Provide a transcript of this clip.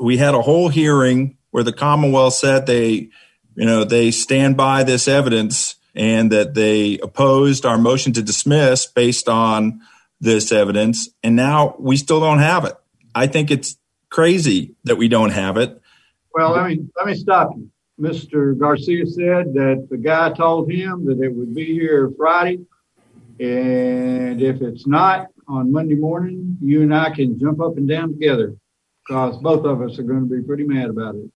we had a whole hearing where the Commonwealth said they stand by this evidence and that they opposed our motion to dismiss based on this evidence. And now we still don't have it. I think it's crazy that we don't have it. Well, let me stop you. Mr. Garcia said that the guy told him that it would be here Friday. And if it's not on Monday morning, you and I can jump up and down together because both of us are going to be pretty mad about it.